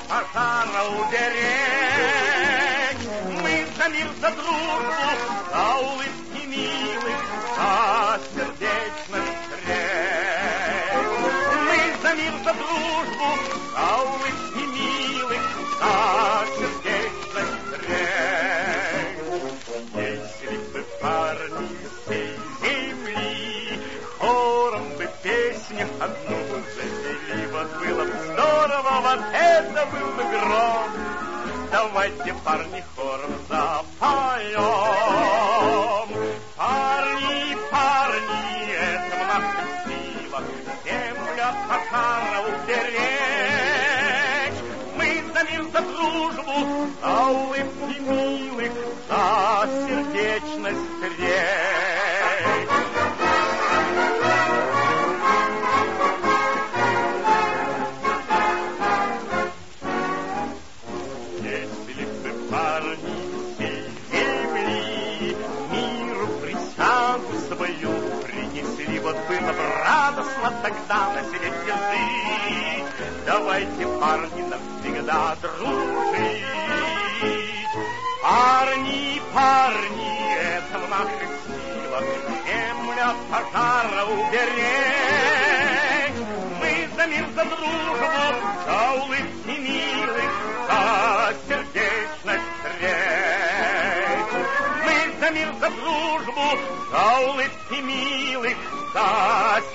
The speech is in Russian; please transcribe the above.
пожара уберечь. Мы за мир, за дружбу, за улыбки милых, за сердечность речь. Мы за мир, за дружбу, за улыбки милых, за сердечность речь. Если бы парни всей земли хором бы песню одну запели, вот было бы здорово, вот это был бы гром. Давайте, парни, хором запоем. Парни, парни, это в наших силах землю от пожара уберечь. Мы за мир, за дружбу, за улыбки милых, за сердечность речь. Если бы парни всей земли миру присягу свою принесли, вот было бы радостно тогда насидеть язык. Давайте, парни, навсегда дружить. Парни, парни, это в наших силах землю от пожара уберечь. Мы за мир, за дружбу, за улыбки милых, за сердечность речь. Мы за мир, за дружбу, за улыбки милых, за